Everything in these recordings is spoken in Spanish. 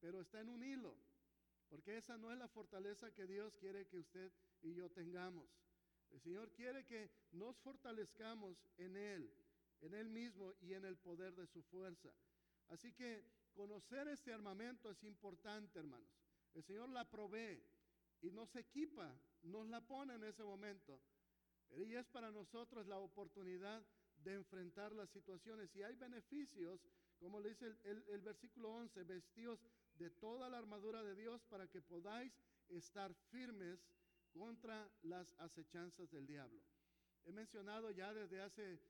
pero está en un hilo, porque esa no es la fortaleza que Dios quiere que usted y yo tengamos. El Señor quiere que nos fortalezcamos en Él mismo y en el poder de su fuerza. Así que conocer este armamento es importante, hermanos. El Señor la provee y nos equipa, nos la pone en ese momento. Y es para nosotros la oportunidad de enfrentar las situaciones. Y hay beneficios, como le dice el versículo 11, vestidos de toda la armadura de Dios para que podáis estar firmes contra las acechanzas del diablo. He mencionado ya desde hace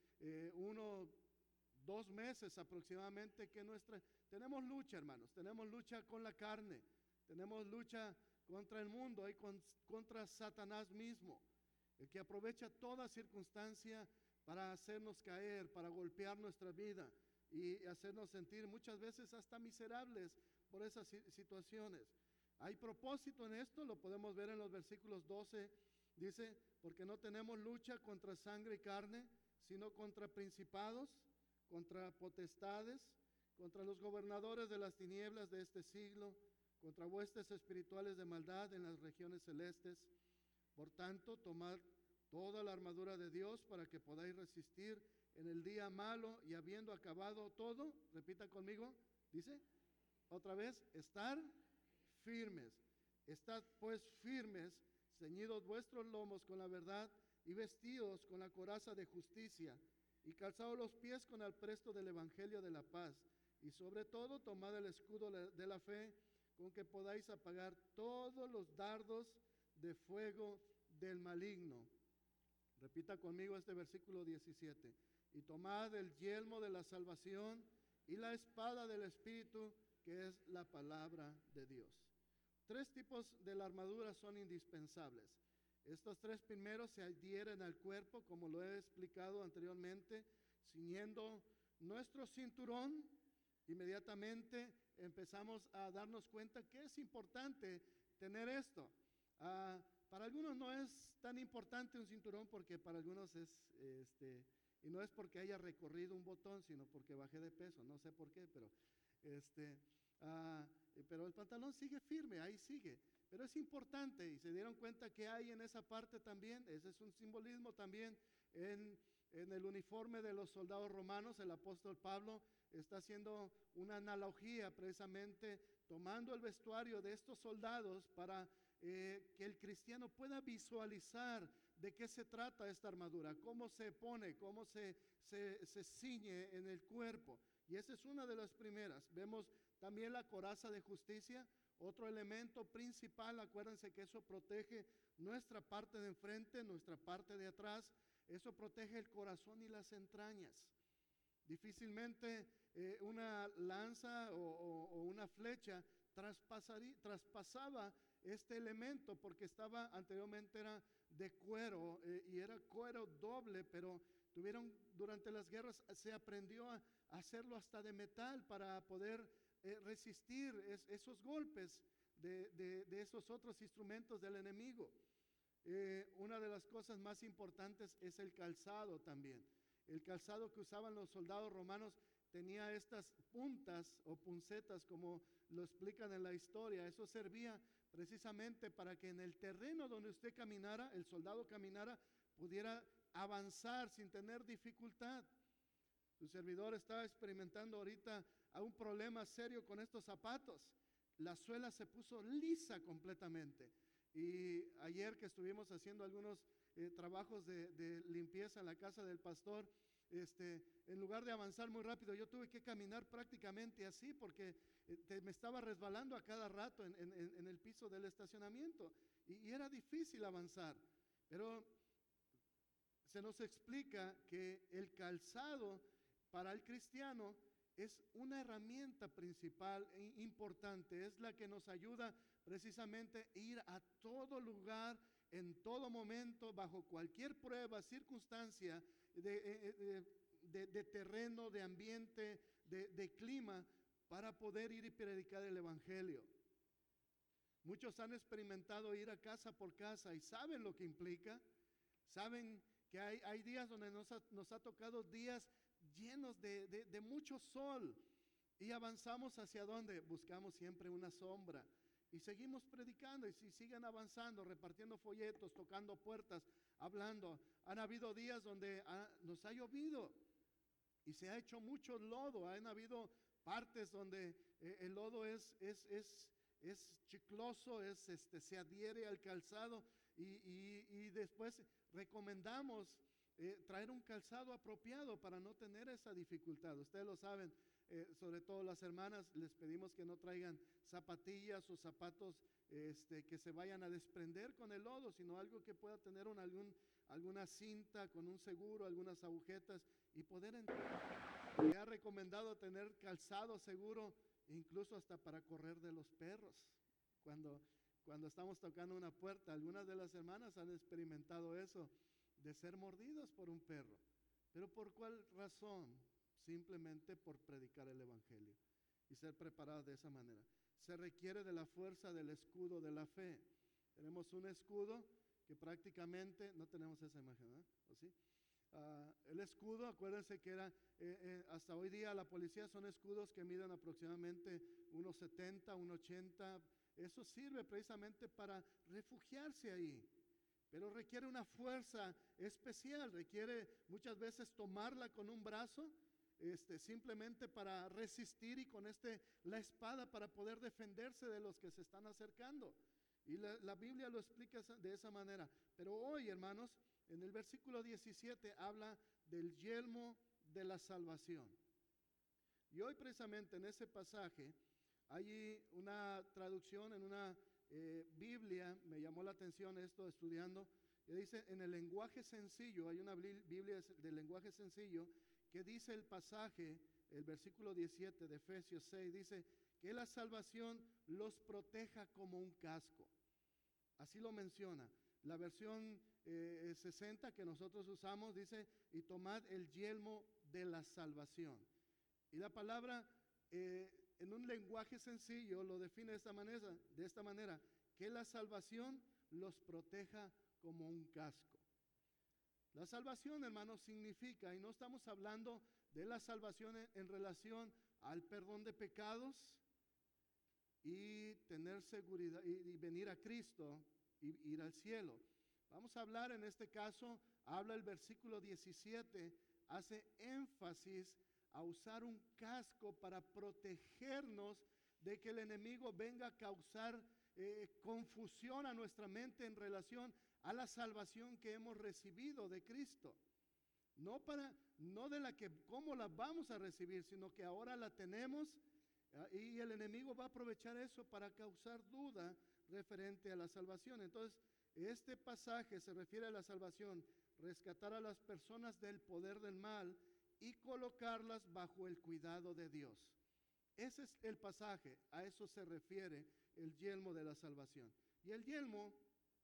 2 meses aproximadamente que tenemos lucha, hermanos, tenemos lucha con la carne, tenemos lucha contra el mundo y contra Satanás mismo, el que aprovecha toda circunstancia para hacernos caer, para golpear nuestra vida y hacernos sentir muchas veces hasta miserables por esas situaciones. Hay propósito en esto, lo podemos ver en los versículos 12, dice, porque no tenemos lucha contra sangre y carne, sino contra principados, contra potestades, contra los gobernadores de las tinieblas de este siglo, contra huestes espirituales de maldad en las regiones celestes. Por tanto, tomad toda la armadura de Dios para que podáis resistir en el día malo y habiendo acabado todo, repita conmigo, dice, otra vez, estar firmes. Estad pues firmes, ceñidos vuestros lomos con la verdad y vestidos con la coraza de justicia y calzados los pies con el presto del evangelio de la paz. Y sobre todo tomad el escudo de la fe con que podáis apagar todos los dardos de fuego del maligno. Repita conmigo este versículo 17. Y tomad el yelmo de la salvación y la espada del Espíritu, que es la palabra de Dios. 3 tipos de la armadura son indispensables. Estos 3 primeros se adhieren al cuerpo, como lo he explicado anteriormente, ciñendo nuestro cinturón. Inmediatamente empezamos a darnos cuenta que es importante tener esto. Para algunos no es tan importante un cinturón porque para algunos es, y no es porque haya recorrido un botón, sino porque bajé de peso, no sé por qué, pero el pantalón sigue firme, ahí sigue. Pero es importante y se dieron cuenta que hay en esa parte también, ese es un simbolismo también en el uniforme de los soldados romanos. El apóstol Pablo está haciendo una analogía precisamente tomando el vestuario de estos soldados para que el cristiano pueda visualizar de qué se trata esta armadura, cómo se pone, cómo se ciñe en el cuerpo. Y esa es una de las primeras. Vemos también la coraza de justicia, otro elemento principal. Acuérdense que eso protege nuestra parte de enfrente, nuestra parte de atrás. Eso protege el corazón y las entrañas. Difícilmente una lanza o una flecha traspasaba este elemento, porque anteriormente era de cuero y era cuero doble, pero durante las guerras se aprendió a hacerlo hasta de metal para poder resistir esos golpes de esos otros instrumentos del enemigo. Una de las cosas más importantes es el calzado también. El calzado que usaban los soldados romanos tenía estas puntas o puncetas, como lo explican en la historia. Eso servía precisamente para que en el terreno donde usted caminara, el soldado caminara, pudiera avanzar sin tener dificultad. Su servidor está experimentando ahorita un problema serio con estos zapatos. La suela se puso lisa completamente. Y ayer que estuvimos haciendo algunos trabajos de limpieza en la casa del pastor, en lugar de avanzar muy rápido, yo tuve que caminar prácticamente así porque me estaba resbalando a cada rato en el piso del estacionamiento y era difícil avanzar. Pero se nos explica que el calzado para el cristiano es una herramienta principal e importante, es la que nos ayuda precisamente a ir a todo lugar, en todo momento, bajo cualquier prueba, circunstancia de terreno, de ambiente, de clima, para poder ir y predicar el evangelio. Muchos han experimentado ir a casa por casa y saben lo que implica, saben que hay días donde nos ha tocado días llenos de mucho sol Y avanzamos hacia dónde? Buscamos siempre una sombra. Y seguimos predicando y si siguen avanzando, repartiendo folletos, tocando puertas, hablando. Han habido días donde nos ha llovido y se ha hecho mucho lodo. Han habido partes donde el lodo es chicloso, se adhiere al calzado y después recomendamos traer un calzado apropiado para no tener esa dificultad. Ustedes lo saben, sobre todo las hermanas, les pedimos que no traigan zapatillas o zapatos que se vayan a desprender con el lodo, sino algo que pueda tener alguna cinta con un seguro, algunas agujetas y poder entrar. Se ha recomendado tener calzado seguro, incluso hasta para correr de los perros. Cuando estamos tocando una puerta, algunas de las hermanas han experimentado eso, de ser mordidos por un perro. ¿Pero por cuál razón? Simplemente por predicar el evangelio y ser preparados de esa manera. Se requiere de la fuerza del escudo de la fe. Tenemos un escudo que prácticamente, no tenemos esa imagen, ¿verdad? ¿O sí? El escudo, acuérdense que era, hasta hoy día la policía son escudos que miden aproximadamente 1,70, 1,80. Eso sirve precisamente para refugiarse ahí. Pero requiere una fuerza especial, requiere muchas veces tomarla con un brazo, simplemente para resistir y con la espada para poder defenderse de los que se están acercando. Y la Biblia lo explica de esa manera. Pero hoy, hermanos, en el versículo 17 habla del yelmo de la salvación. Y hoy precisamente en ese pasaje hay una traducción en una Biblia, me llamó la atención esto estudiando, que dice en el lenguaje sencillo, hay una Biblia del lenguaje sencillo que dice el pasaje, el versículo 17 de Efesios 6, dice que la salvación los proteja como un casco. Así lo menciona. La versión 60 que nosotros usamos dice, y tomad el yelmo de la salvación. Y la palabra en un lenguaje sencillo lo define de esta manera, que la salvación los proteja como un casco. La salvación, hermanos, significa, y no estamos hablando de la salvación en relación al perdón de pecados y tener seguridad y venir a Cristo y ir al cielo. Vamos a hablar en este caso, habla el versículo 17, hace énfasis a usar un casco para protegernos de que el enemigo venga a causar confusión a nuestra mente en relación a la salvación que hemos recibido de Cristo. No de la que cómo la vamos a recibir, sino que ahora la tenemos y el enemigo va a aprovechar eso para causar duda referente a la salvación. Entonces, este pasaje se refiere a la salvación, rescatar a las personas del poder del mal y colocarlas bajo el cuidado de Dios. Ese es el pasaje, a eso se refiere el yelmo de la salvación. Y el yelmo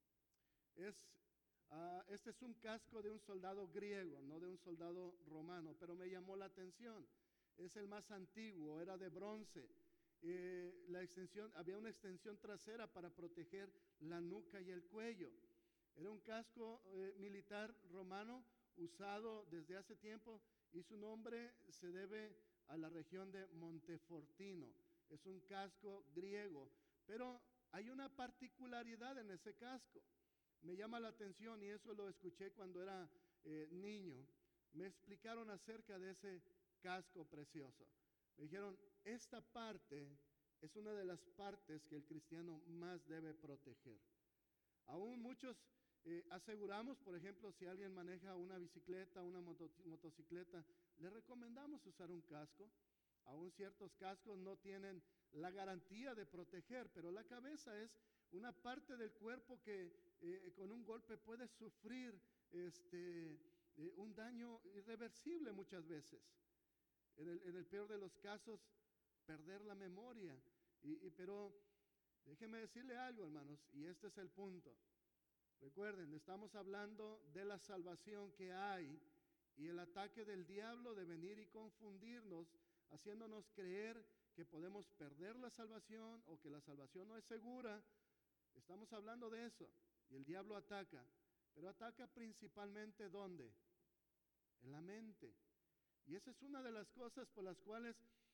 este es un casco de un soldado griego, no de un soldado romano, pero me llamó la atención. Es el más antiguo, era de bronce. Había una extensión trasera para proteger la nuca y el cuello. Era un casco militar romano usado desde hace tiempo y su nombre se debe a la región de Montefortino. Es un casco griego, pero hay una particularidad en ese casco. Me llama la atención y eso lo escuché cuando era niño. Me explicaron acerca de ese casco precioso. Me dijeron, esta parte es una de las partes que el cristiano más debe proteger. Aún muchos aseguramos, por ejemplo, si alguien maneja una bicicleta, una motocicleta, le recomendamos usar un casco. Aún ciertos cascos no tienen la garantía de proteger, pero la cabeza es una parte del cuerpo que con un golpe puede sufrir un daño irreversible muchas veces. En el peor de los casos, perder la memoria. Pero déjeme decirle algo, hermanos, y este es el punto. Recuerden, estamos hablando de la salvación que hay y el ataque del diablo de venir y confundirnos, haciéndonos creer que podemos perder la salvación o que la salvación no es segura. Estamos hablando de eso. Y el diablo ataca. Pero ataca principalmente ¿dónde? En la mente. Y esa es una de las cosas por las cuales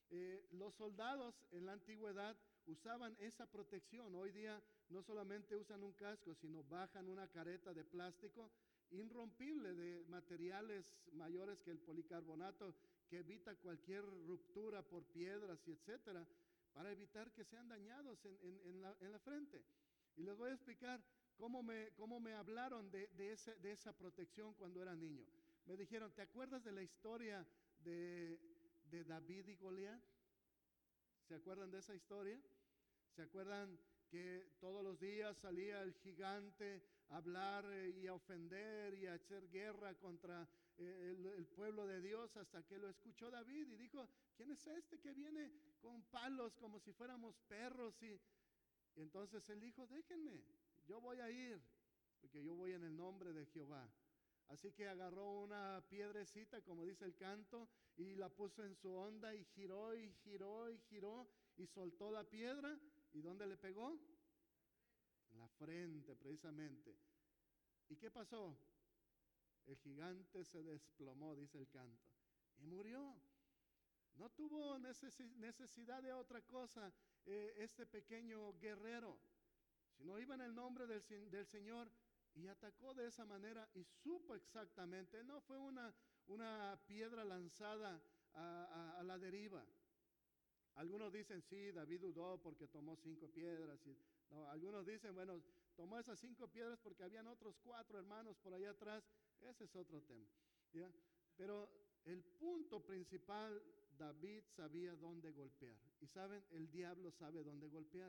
Los soldados en la antigüedad usaban esa protección. Hoy día no solamente usan un casco, sino bajan una careta de plástico irrompible de materiales mayores que el policarbonato, que evita cualquier ruptura por piedras y etcétera, para evitar que sean dañados en la frente. Y les voy a explicar cómo me hablaron de esa protección cuando era niño. Me dijeron, ¿te acuerdas de la historia de David y Goliat? ¿Se acuerdan de esa historia? ¿Se acuerdan que todos los días salía el gigante a hablar y a ofender y a hacer guerra contra el pueblo de Dios, hasta que lo escuchó David y dijo, ¿quién es este que viene con palos como si fuéramos perros? Y entonces él dijo, déjenme, yo voy a ir, porque yo voy en el nombre de Jehová. Así que agarró una piedrecita, como dice el canto, y la puso en su onda y giró y giró y giró y soltó la piedra. ¿Y dónde le pegó? En la frente, precisamente. ¿Y qué pasó? El gigante se desplomó, dice el canto, y murió. No tuvo necesidad de otra cosa este pequeño guerrero, sino iba en el nombre del Señor y atacó de esa manera y supo exactamente. No fue una piedra lanzada a la deriva. Algunos dicen, sí, David dudó porque tomó 5 piedras. No, algunos dicen, bueno, tomó esas 5 piedras porque habían otros 4 hermanos por allá atrás. Ese es otro tema, ¿ya? Pero el punto principal, David sabía dónde golpear. Y saben, el diablo sabe dónde golpear.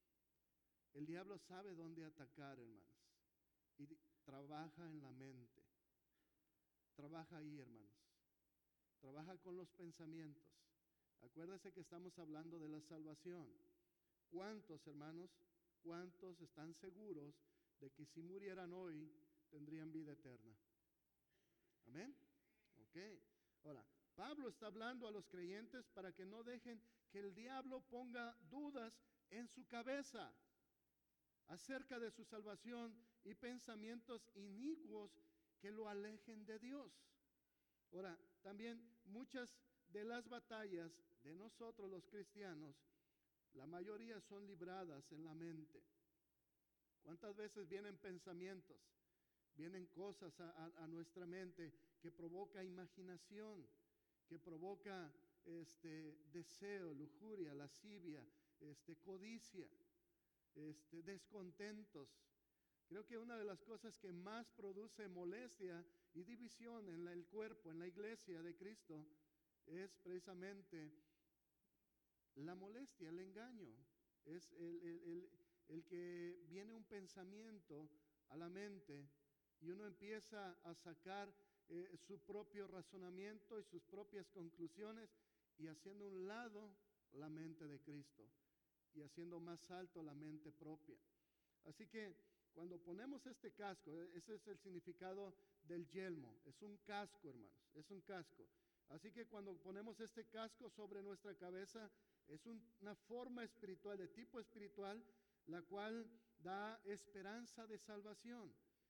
El diablo sabe dónde atacar, hermanos. Y trabaja en la mente. Trabaja ahí, hermanos. Trabaja con los pensamientos. Acuérdense que estamos hablando de la salvación. ¿Cuántos, hermanos, cuántos están seguros de que si murieran hoy tendrían vida eterna? Amén. Ok. Ahora, Pablo está hablando a los creyentes para que no dejen que el diablo ponga dudas en su cabeza acerca de su salvación y pensamientos inicuos que lo alejen de Dios. Ahora, también muchas de las batallas de nosotros los cristianos, la mayoría son libradas en la mente. ¿Cuántas veces vienen pensamientos, vienen cosas a nuestra mente que provoca imaginación, que provoca deseo, lujuria, lascivia, codicia, descontentos? Creo que una de las cosas que más produce molestia y división en el cuerpo, en la iglesia de Cristo, es precisamente la molestia, el engaño. Es el que viene un pensamiento a la mente y uno empieza a sacar su propio razonamiento y sus propias conclusiones, y haciendo a un lado la mente de Cristo y haciendo más alto la mente propia. Así que cuando ponemos este casco, ese es el significado del yelmo, es un casco, hermanos, es un casco. Así que cuando ponemos este casco sobre nuestra cabeza, es una forma espiritual, de tipo espiritual, la cual da esperanza de salvación.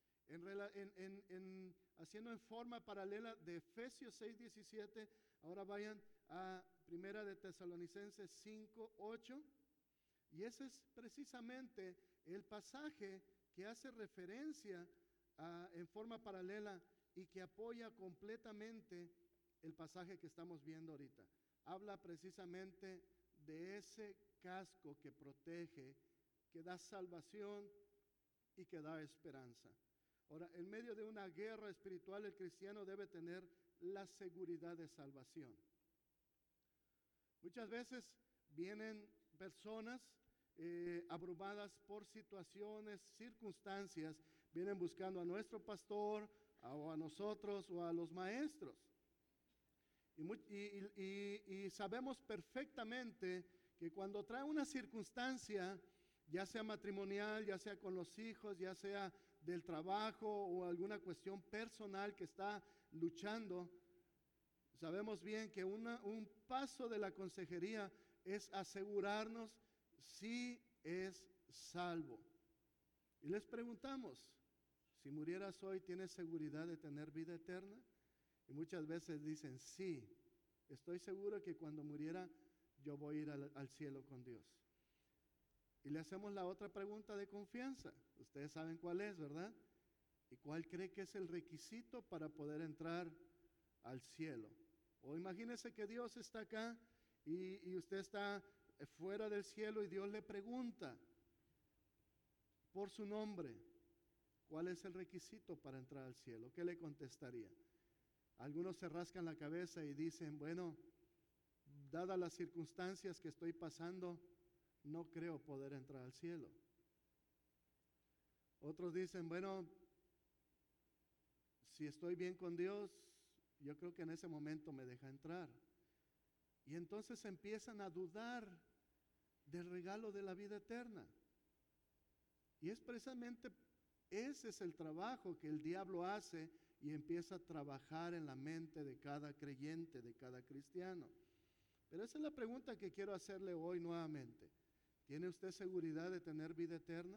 Haciendo en forma paralela de Efesios 6:17, ahora vayan a Primera de Tesalonicenses 5:8, y ese es precisamente el pasaje que hace referencia en forma paralela y que apoya completamente el pasaje que estamos viendo ahorita. Habla precisamente de ese casco que protege, que da salvación y que da esperanza. Ahora, en medio de una guerra espiritual, el cristiano debe tener la seguridad de salvación. Muchas veces vienen personas abrumadas por situaciones, circunstancias, vienen buscando a nuestro pastor, o a nosotros, o a los maestros. Y sabemos perfectamente que cuando trae una circunstancia, ya sea matrimonial, ya sea con los hijos, ya sea del trabajo o alguna cuestión personal que está luchando, sabemos bien que un paso de la consejería es asegurarnos si es salvo. Y les preguntamos, si murieras hoy, ¿tienes seguridad de tener vida eterna? Y muchas veces dicen, sí, estoy seguro que cuando muriera yo voy a ir al cielo con Dios. Y le hacemos la otra pregunta de confianza. Ustedes saben cuál es, ¿verdad? ¿Y cuál cree que es el requisito para poder entrar al cielo? O imagínese que Dios está acá y usted está fuera del cielo y Dios le pregunta por su nombre, ¿cuál es el requisito para entrar al cielo? ¿Qué le contestaría? Algunos se rascan la cabeza y dicen, bueno, dadas las circunstancias que estoy pasando, no creo poder entrar al cielo. Otros dicen, bueno, si estoy bien con Dios, yo creo que en ese momento me deja entrar. Y entonces empiezan a dudar del regalo de la vida eterna. Y es precisamente ese es el trabajo que el diablo hace y empieza a trabajar en la mente de cada creyente, de cada cristiano. Pero esa es la pregunta que quiero hacerle hoy nuevamente. ¿Tiene usted seguridad de tener vida eterna?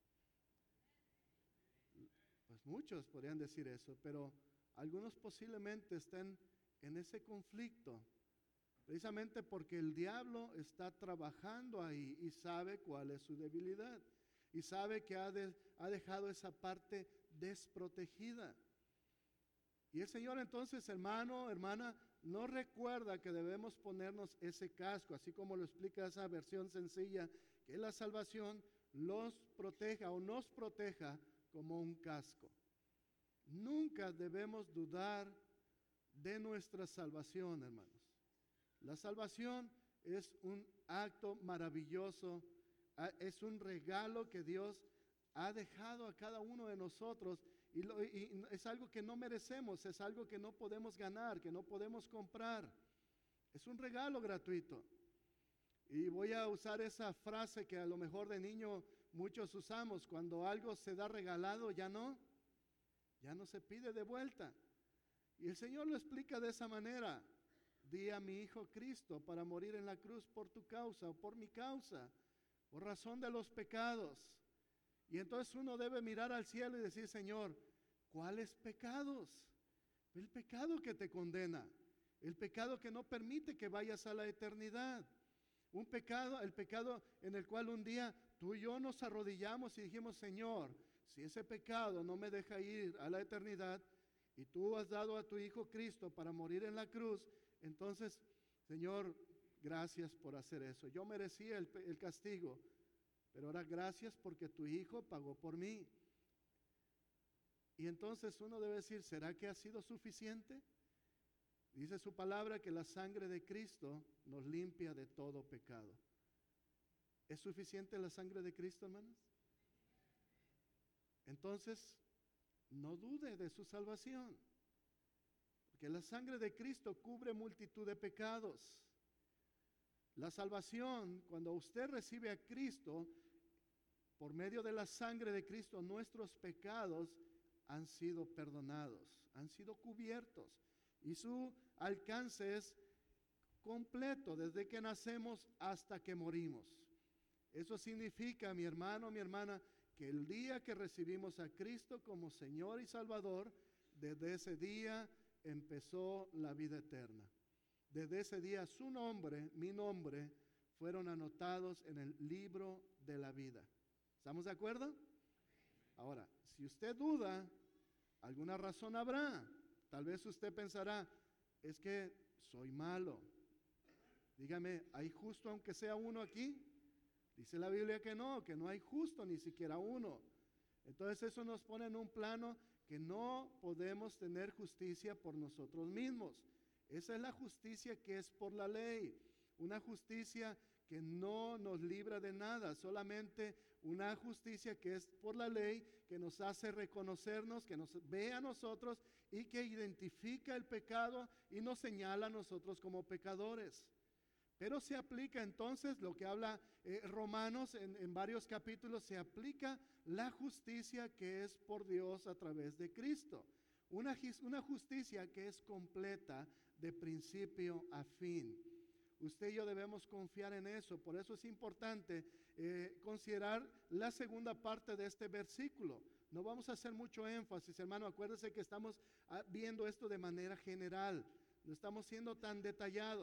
Pues muchos podrían decir eso, pero algunos posiblemente estén en ese conflicto, precisamente porque el diablo está trabajando ahí y sabe cuál es su debilidad y sabe que ha dejado esa parte desprotegida. Y el Señor entonces, hermano, hermana, no recuerda que debemos ponernos ese casco, así como lo explica esa versión sencilla, que la salvación los proteja o nos proteja como un casco. Nunca debemos dudar de nuestra salvación, hermanos. La salvación es un acto maravilloso, es un regalo que Dios ha dejado a cada uno de nosotros y es algo que no merecemos, es algo que no podemos ganar, que no podemos comprar. Es un regalo gratuito. Y voy a usar esa frase que a lo mejor de niño muchos usamos, cuando algo se da regalado, ya no se pide de vuelta. Y el Señor lo explica de esa manera. Di a mi Hijo Cristo para morir en la cruz por tu causa o por mi causa, por razón de los pecados. Y entonces uno debe mirar al cielo y decir, Señor, ¿cuáles pecados? El pecado que te condena, el pecado que no permite que vayas a la eternidad. Un pecado, el pecado en el cual un día tú y yo nos arrodillamos y dijimos, Señor, si ese pecado no me deja ir a la eternidad y tú has dado a tu Hijo Cristo para morir en la cruz, entonces, Señor, gracias por hacer eso. Yo merecía el castigo, pero ahora gracias porque tu Hijo pagó por mí. Y entonces uno debe decir, ¿será que ha sido suficiente? Dice su palabra que la sangre de Cristo nos limpia de todo pecado. ¿Es suficiente la sangre de Cristo, hermanos? Entonces, no dude de su salvación, porque la sangre de Cristo cubre multitud de pecados. La salvación, cuando usted recibe a Cristo, por medio de la sangre de Cristo, nuestros pecados han sido perdonados, han sido cubiertos. Y su alcance es completo, desde que nacemos hasta que morimos. Eso significa, mi hermano, mi hermana, que el día que recibimos a Cristo como Señor y Salvador, desde ese día empezó la vida eterna. Desde ese día su nombre, mi nombre, fueron anotados en el libro de la vida. ¿Estamos de acuerdo? Ahora, si usted duda, alguna razón habrá. Tal vez usted pensará, es que soy malo. Dígame, ¿hay justo aunque sea uno aquí? Dice la Biblia que no hay justo ni siquiera uno. Entonces eso nos pone en un plano que no podemos tener justicia por nosotros mismos. Esa es la justicia que es por la ley, una justicia que no nos libra de nada, solamente una justicia que es por la ley, que nos hace reconocernos, que nos ve a nosotros y que identifica el pecado y nos señala a nosotros como pecadores. Pero se aplica entonces lo que habla Romanos en varios capítulos, se aplica la justicia que es por Dios a través de Cristo. Una justicia que es completa de principio a fin. Usted y yo debemos confiar en eso. Por eso es importante considerar la segunda parte de este versículo. No vamos a hacer mucho énfasis, hermano. Acuérdese que estamos viendo esto de manera general. No estamos siendo tan detallados.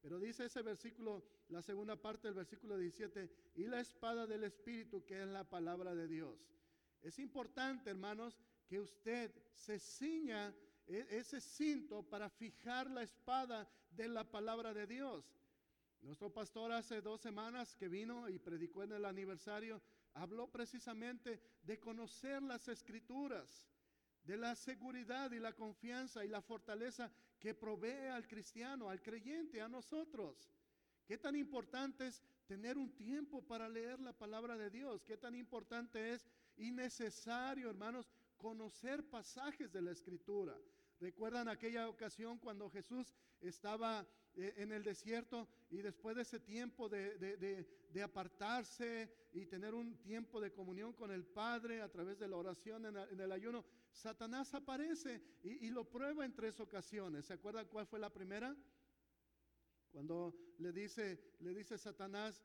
Pero dice ese versículo, la segunda parte del versículo 17, y la espada del Espíritu, que es la palabra de Dios. Es importante, hermanos, que usted se ciña ese cinto para fijar la espada de la palabra de Dios. Nuestro pastor hace 2 semanas que vino y predicó en el aniversario, habló precisamente de conocer las Escrituras, de la seguridad y la confianza y la fortaleza que provee al cristiano, al creyente, a nosotros. Qué tan importante es tener un tiempo para leer la palabra de Dios. Qué tan importante es y necesario, hermanos, conocer pasajes de la Escritura. ¿Recuerdan aquella ocasión cuando Jesús estaba en el desierto y después de ese tiempo de apartarse y tener un tiempo de comunión con el Padre a través de la oración en el ayuno, Satanás aparece y lo prueba en 3 ocasiones? ¿Se acuerdan cuál fue la primera? Cuando le dice Satanás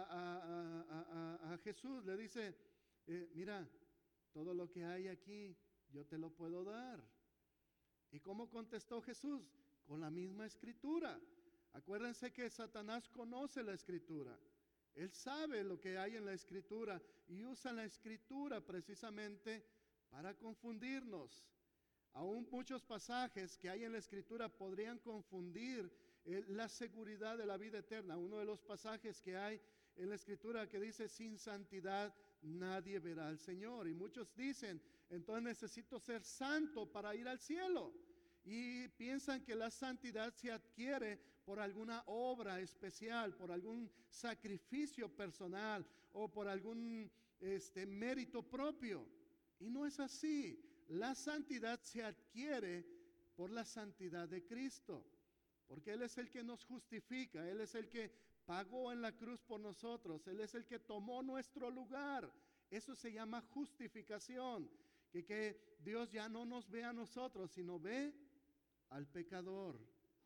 a Jesús, le dice, mira, todo lo que hay aquí yo te lo puedo dar. ¿Y cómo contestó Jesús? Con la misma Escritura. Acuérdense que Satanás conoce la Escritura. Él sabe lo que hay en la Escritura y usa la Escritura precisamente para confundirnos. Aún muchos pasajes que hay en la Escritura podrían confundir la seguridad de la vida eterna. Uno de los pasajes que hay en la Escritura que dice, sin santidad nadie verá al Señor. Y muchos dicen, entonces necesito ser santo para ir al cielo. Y piensan que la santidad se adquiere por alguna obra especial, por algún sacrificio personal o por algún mérito propio. Y no es así. La santidad se adquiere por la santidad de Cristo, porque Él es el que nos justifica, Él es el que pagó en la cruz por nosotros, Él es el que tomó nuestro lugar. Eso se llama justificación, que Dios ya no nos ve a nosotros, sino ve al pecador,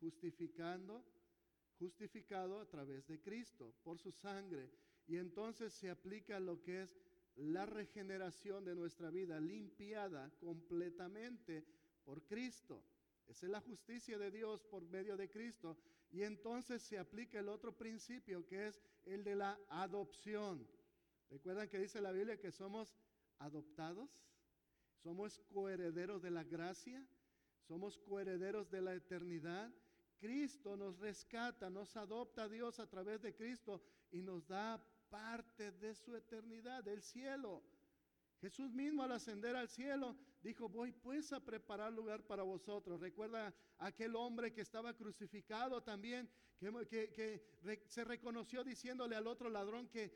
justificado a través de Cristo, por su sangre. Y entonces se aplica lo que es la regeneración de nuestra vida, limpiada completamente por Cristo. Esa es la justicia de Dios por medio de Cristo. Y entonces se aplica el otro principio, que es el de la adopción. ¿Recuerdan que dice la Biblia que somos adoptados? Somos coherederos de la gracia, somos coherederos de la eternidad. Cristo nos rescata, nos adopta a Dios a través de Cristo y nos da parte de su eternidad, del cielo. Jesús mismo al ascender al cielo dijo, voy pues a preparar lugar para vosotros. Recuerda aquel hombre que estaba crucificado también, que se reconoció diciéndole al otro ladrón que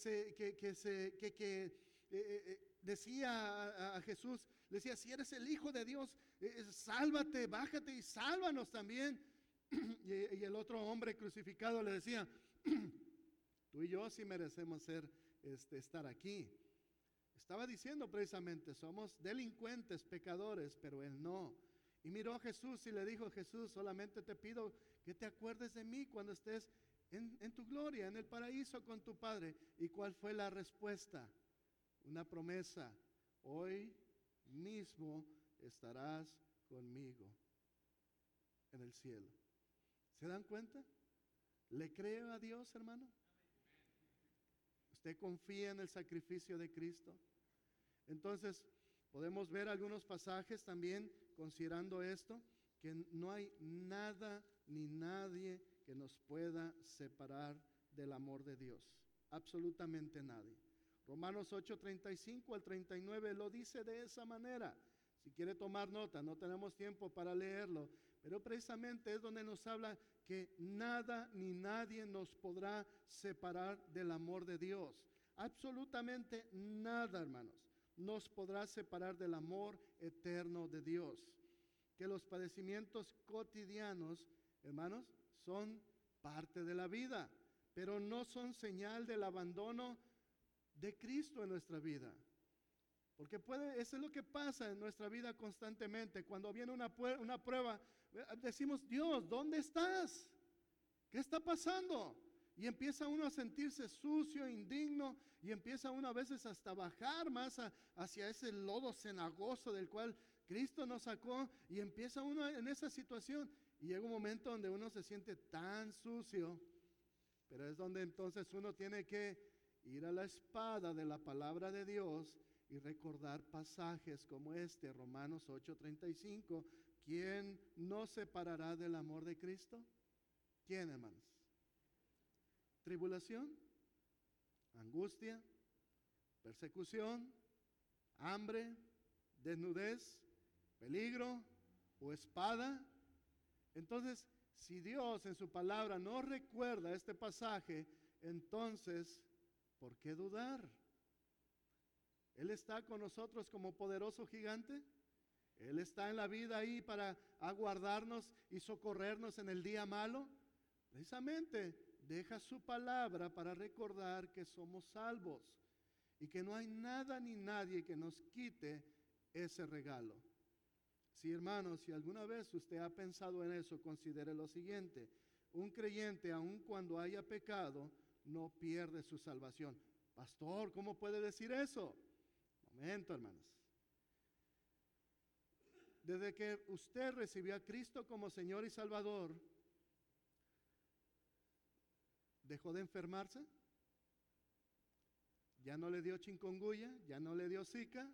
decía a Jesús, le decía, si eres el Hijo de Dios, sálvate, bájate y sálvanos también. Y el otro hombre crucificado le decía, tú y yo sí merecemos estar aquí. Estaba diciendo precisamente, somos delincuentes, pecadores, pero él no. Y miró a Jesús y le dijo, Jesús, solamente te pido que te acuerdes de mí cuando estés en tu gloria, en el paraíso con tu Padre. ¿Y cuál fue la respuesta? Una promesa, hoy mismo estarás conmigo en el cielo. ¿Se dan cuenta? ¿Le cree a Dios, hermano? ¿Usted confía en el sacrificio de Cristo? Entonces, podemos ver algunos pasajes también considerando esto, que no hay nada ni nadie que nos pueda separar del amor de Dios. Absolutamente nadie. Romanos 8:35 al 39 lo dice de esa manera. Si quiere tomar nota, no tenemos tiempo para leerlo, pero precisamente es donde nos habla que nada ni nadie nos podrá separar del amor de Dios. Absolutamente nada, hermanos, nos podrá separar del amor eterno de Dios. Que los padecimientos cotidianos, hermanos, son parte de la vida, pero no son señal del abandono de Cristo en nuestra vida. Porque eso es lo que pasa en nuestra vida constantemente. Cuando viene una prueba, decimos, Dios, ¿dónde estás? ¿Qué está pasando? Y empieza uno a sentirse sucio, indigno, y empieza uno a veces hasta bajar más hacia ese lodo cenagoso del cual Cristo nos sacó, y empieza uno en esa situación. Y llega un momento donde uno se siente tan sucio, pero es donde entonces uno tiene que ir a la espada de la palabra de Dios y recordar pasajes como este, Romanos 8:35. ¿Quién nos separará del amor de Cristo? ¿Quién, hermanos? ¿Tribulación? ¿Angustia? ¿Persecución? ¿Hambre? ¿Desnudez? ¿Peligro? ¿O espada? Entonces, si Dios en su palabra no recuerda este pasaje, entonces, ¿por qué dudar? Él está con nosotros como poderoso gigante. Él está en la vida ahí para aguardarnos y socorrernos en el día malo. Precisamente deja su palabra para recordar que somos salvos y que no hay nada ni nadie que nos quite ese regalo. Sí, hermanos, si alguna vez usted ha pensado en eso, considere lo siguiente: un creyente, aun cuando haya pecado, no pierde su salvación. Pastor, ¿cómo puede decir eso? Momento, hermanos. Desde que usted recibió a Cristo como Señor y Salvador, ¿dejó de enfermarse? ¿Ya no le dio chikungunya? ¿Ya no le dio zika?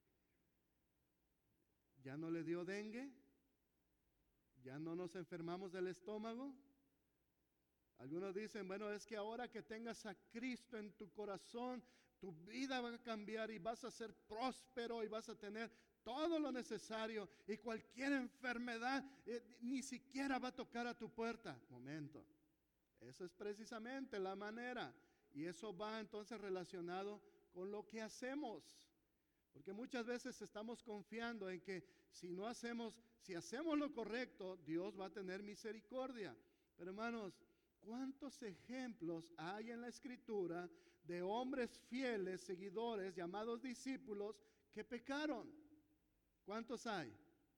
¿Ya no le dio dengue? ¿Ya no nos enfermamos del estómago? Algunos dicen, bueno, es que ahora que tengas a Cristo en tu corazón, tu vida va a cambiar y vas a ser próspero y vas a tener todo lo necesario y cualquier enfermedad ni siquiera va a tocar a tu puerta. Momento, eso es precisamente la manera, y eso va entonces relacionado con lo que hacemos, porque muchas veces estamos confiando en que si hacemos lo correcto, Dios va a tener misericordia. Pero hermanos, ¿cuántos ejemplos hay en la Escritura de hombres fieles, seguidores, llamados discípulos, que pecaron? ¿Cuántos hay?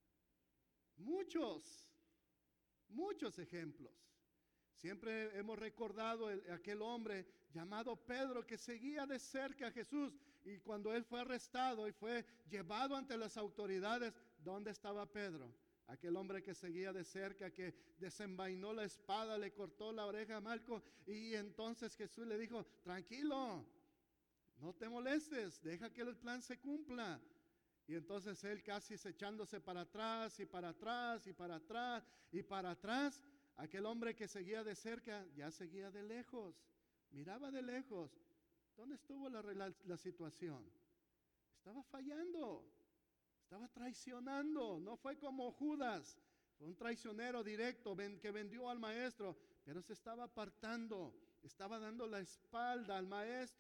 Muchos ejemplos. Siempre hemos recordado aquel hombre llamado Pedro que seguía de cerca a Jesús, y cuando él fue arrestado y fue llevado ante las autoridades, ¿dónde estaba Pedro? Aquel hombre que seguía de cerca, que desenvainó la espada, le cortó la oreja a Malco, y entonces Jesús le dijo, tranquilo, no te molestes, deja que el plan se cumpla. Y entonces él casi echándose para atrás y para atrás y para atrás y para atrás, aquel hombre que seguía de cerca ya seguía de lejos, miraba de lejos. ¿Dónde estuvo la situación? Estaba fallando, estaba traicionando. No fue como Judas, fue un traicionero directo que vendió al maestro, pero se estaba apartando, estaba dando la espalda al maestro.